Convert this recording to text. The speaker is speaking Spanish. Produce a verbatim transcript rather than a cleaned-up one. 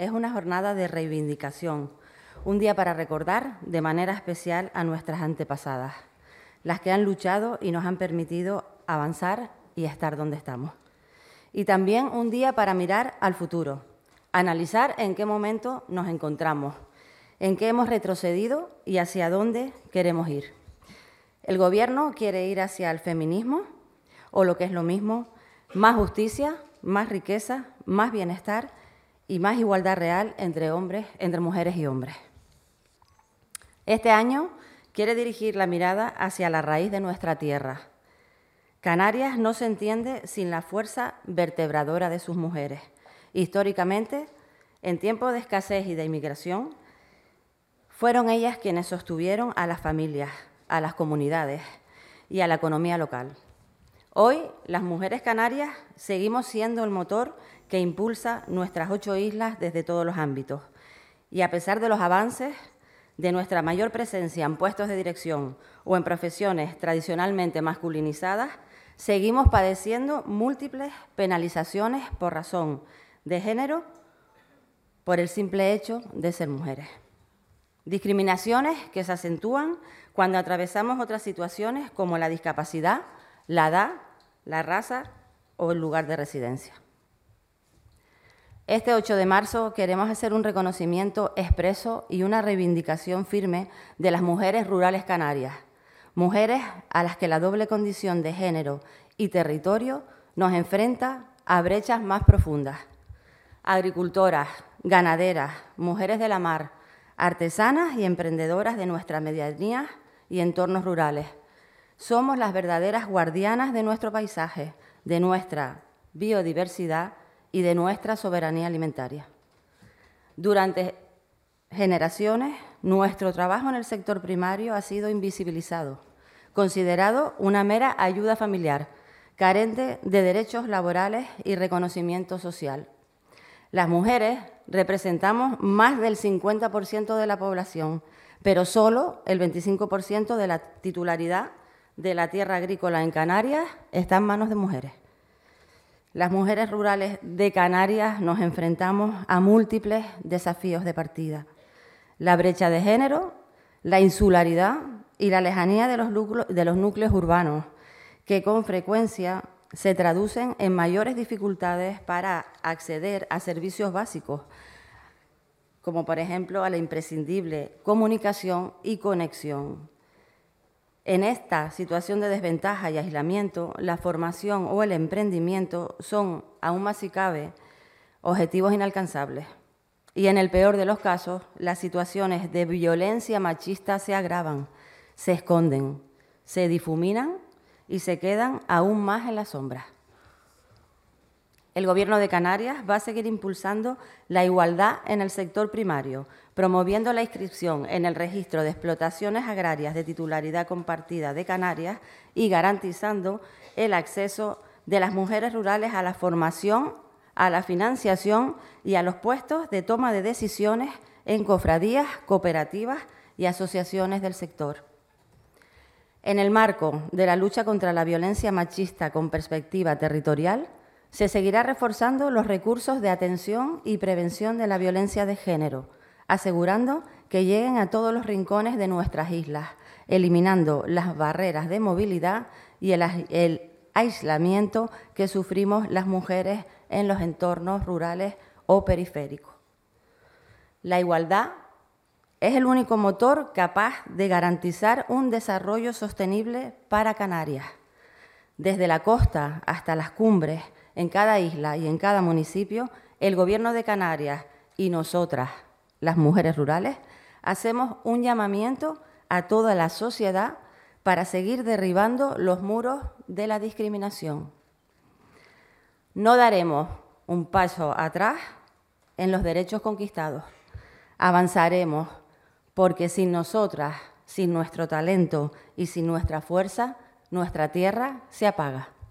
es una jornada de reivindicación, un día para recordar de manera especial a nuestras antepasadas, las que han luchado y nos han permitido avanzar y estar donde estamos. Y también un día para mirar al futuro, analizar en qué momento nos encontramos, en qué hemos retrocedido y hacia dónde queremos ir. ¿El Gobierno quiere ir hacia el feminismo o, lo que es lo mismo, más justicia, más riqueza, más bienestar y más igualdad real entre hombres, entre mujeres y hombres? Este año quiere dirigir la mirada hacia la raíz de nuestra tierra. Canarias no se entiende sin la fuerza vertebradora de sus mujeres. Históricamente, en tiempos de escasez y de inmigración, fueron ellas quienes sostuvieron a las familias, a las comunidades y a la economía local. Hoy, las mujeres canarias seguimos siendo el motor que impulsa nuestras ocho islas desde todos los ámbitos. Y a pesar de los avances, de nuestra mayor presencia en puestos de dirección o en profesiones tradicionalmente masculinizadas, seguimos padeciendo múltiples penalizaciones por razón de género por el simple hecho de ser mujeres. Discriminaciones que se acentúan cuando atravesamos otras situaciones como la discapacidad, la edad, la raza o el lugar de residencia. Este ocho de marzo queremos hacer un reconocimiento expreso y una reivindicación firme de las mujeres rurales canarias, mujeres a las que la doble condición de género y territorio nos enfrenta a brechas más profundas. Agricultoras, ganaderas, mujeres de la mar, artesanas y emprendedoras de nuestras medianías y entornos rurales. Somos las verdaderas guardianas de nuestro paisaje, de nuestra biodiversidad y de nuestra soberanía alimentaria. Durante generaciones, nuestro trabajo en el sector primario ha sido invisibilizado, considerado una mera ayuda familiar, carente de derechos laborales y reconocimiento social. Las mujeres representamos más del cincuenta por ciento de la población, pero solo el veinticinco por ciento de la titularidad de la tierra agrícola en Canarias está en manos de mujeres. Las mujeres rurales de Canarias nos enfrentamos a múltiples desafíos de partida. La brecha de género, la insularidad y la lejanía de los núcleos, de los núcleos urbanos, que con frecuencia se traducen en mayores dificultades para acceder a servicios básicos, como por ejemplo a la imprescindible comunicación y conexión. En esta situación de desventaja y aislamiento, la formación o el emprendimiento son, aún más si cabe, objetivos inalcanzables. Y en el peor de los casos, las situaciones de violencia machista se agravan, se esconden, se difuminan y se quedan aún más en la sombra. El Gobierno de Canarias va a seguir impulsando la igualdad en el sector primario, promoviendo la inscripción en el registro de explotaciones agrarias de titularidad compartida de Canarias y garantizando el acceso de las mujeres rurales a la formación, a la financiación y a los puestos de toma de decisiones en cofradías, cooperativas y asociaciones del sector. En el marco de la lucha contra la violencia machista con perspectiva territorial, se seguirá reforzando los recursos de atención y prevención de la violencia de género, asegurando que lleguen a todos los rincones de nuestras islas, eliminando las barreras de movilidad y el, el aislamiento que sufrimos las mujeres en los entornos rurales o periféricos. La igualdad es el único motor capaz de garantizar un desarrollo sostenible para Canarias. Desde la costa hasta las cumbres, en cada isla y en cada municipio, el Gobierno de Canarias y nosotras, las mujeres rurales, hacemos un llamamiento a toda la sociedad para seguir derribando los muros de la discriminación. No daremos un paso atrás en los derechos conquistados. Avanzaremos porque sin nosotras, sin nuestro talento y sin nuestra fuerza, nuestra tierra se apaga.